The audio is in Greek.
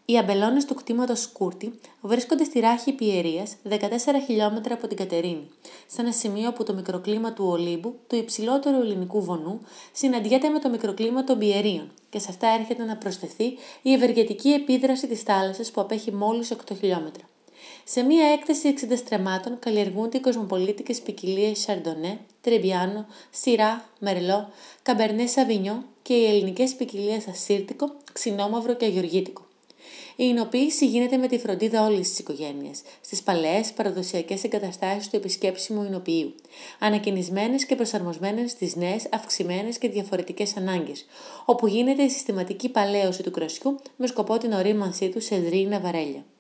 Οι αμπελώνες του κτήματος Σκούρτη βρίσκονται στη ράχη Πιερίας, 14 χιλιόμετρα από την Κατερίνη, σε ένα σημείο όπου το μικροκλίμα του Ολύμπου, του υψηλότερου ελληνικού βονού, συναντιέται με το μικροκλίμα των Πιερίων, και σε αυτά έρχεται να προσθεθεί η ευεργετική επίδραση της θάλασσας που απέχει μόλις 8 χιλιόμετρα. Σε μία έκθεση 60 στρεμμάτων καλλιεργούνται οι κοσμοπολίτικες ποικιλίες Σαρντονέ, Τρεμπιάνο, Σιρά, Μερλό, Καμπερνέ Σαβινιό και οι ελληνικές ποικιλίες Ασύρτικο, Ξινόμαυρο και Αγιοργίτικο. Η εινοποίηση γίνεται με τη φροντίδα όλης της οικογένειας, στις παλαιές παραδοσιακές εγκαταστάσεις του επισκέψιμου εινοποιείου, ανακαινισμένες και προσαρμοσμένες στις νέες, αυξημένες και διαφορετικές ανάγκες, όπου γίνεται η συστηματική παλαίωση του κρασιού με σκοπό την ορίμανσή του σε δρύυνα βαρέλια.